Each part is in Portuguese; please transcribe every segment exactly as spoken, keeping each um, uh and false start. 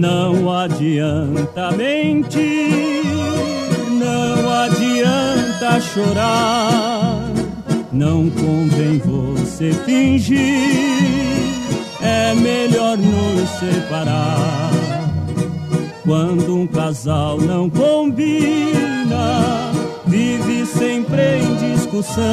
Não adianta mentir, não adianta chorar, não convém você fingir, é melhor nos separar. Quando um casal não combina, vive sempre em discussão,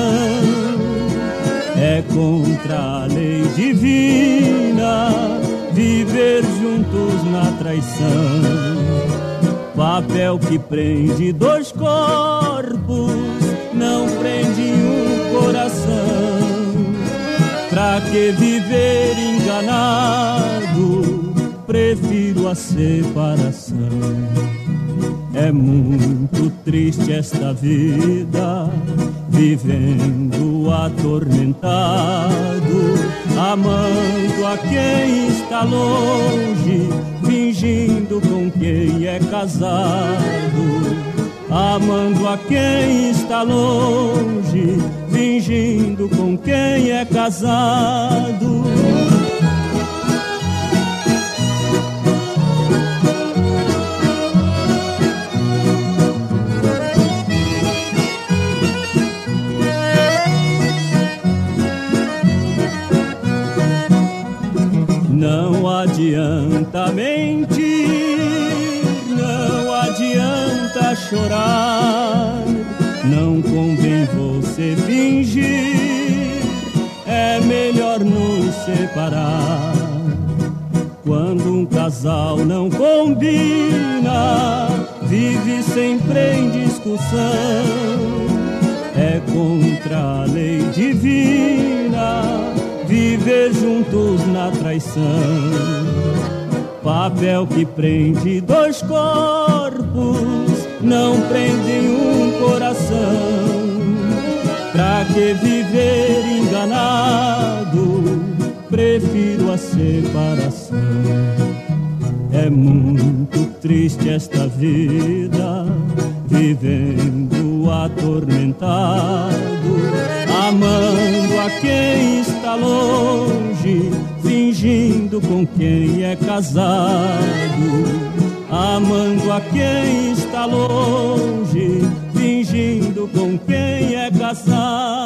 é contra a lei divina viver juntos na traição. Papel que prende dois corpos não prende um coração. Pra que viver enganado? Prefiro a separação. É muito triste esta vida, vivendo atormentado, amando a quem está longe, fingindo com quem é casado. Amando a quem está longe, fingindo com quem é casado. Não adianta mentir, não adianta chorar, não convém você fingir, é melhor nos separar. Quando um casal não combina, vive sempre em discussão, é contra a lei divina viver juntos na traição. Papel que prende dois corpos não prende um coração. Pra que viver enganado? Prefiro a separação. É muito triste esta vida, vivendo atormentado, amando a quem está longe, fingindo com quem é casado. Amando a quem está longe, fingindo com quem é casado.